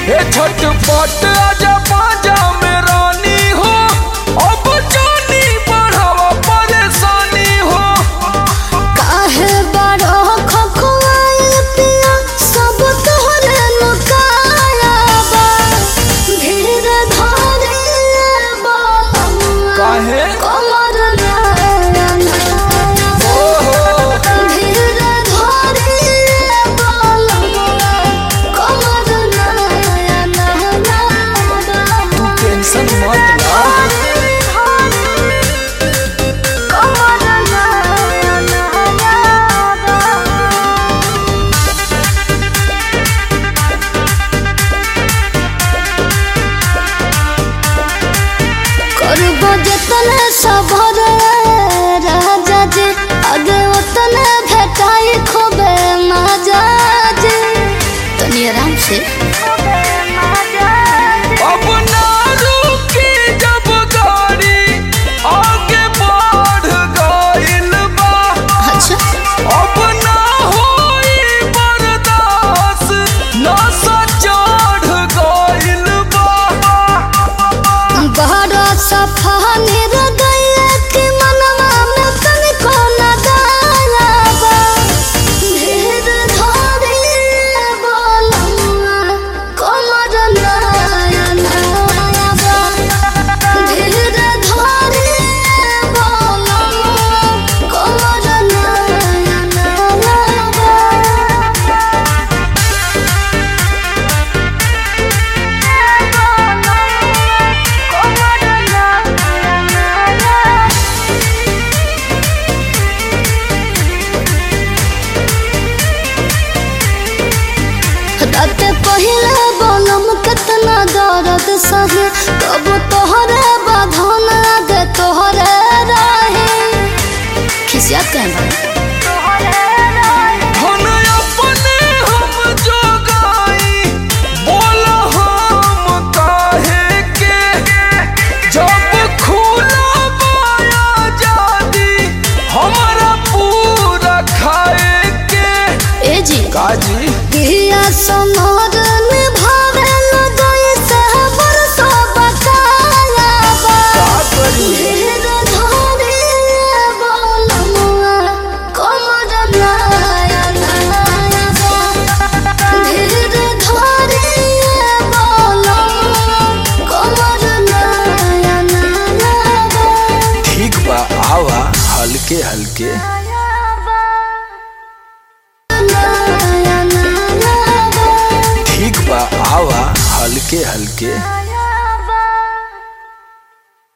ए झटपट आजा पाजा में रानी हो, अब जानी बढ़ावा परेशानी हो। काहे बड़ो खखुआई पिया सब तोहरे लुकाया बा, धीरे धरे बोलमुआ काहे कमर नया नया धीरे धरे बोलमुआ कमर नया नया तू टेंशन मत ला। करबो जतने सबर राजा जी, आगे उतने भेटाई खोबे मजा जी। तनी आराम से अब ना रुकी जब गाड़ी आगे बढ़ गइल बा, अच्छा अब ना होई बर्दाश्त नशा चढ़ गइल बा। बड़ा सफा निर गया कि मनवा में तनिको न दाया बा, धीरे धरे बोलमुआ कमर नया नया बा, धीरे धरे बोलमुआ कमर नया नया बा। राते पहिले बोलम कितना दर्द सहे, तब तोहरे बाधन आगे तोहरे रहे। खिसिया कहना धन अपने हम जोगाई, बोल हम काहे के, जब खुला माया जादी हमारा पूरा खाए के। ए जी काजी दिया समर निभावे लगई से बरसो बकाया बा, का करी धीरे धरे बोलमुआ कमर नया नया बा, धीरे धरे बोलमुआ कमर नया नया बा। ठीक बा आवा हल्के हल्के। ठीक बा आवा हल्के हल्के।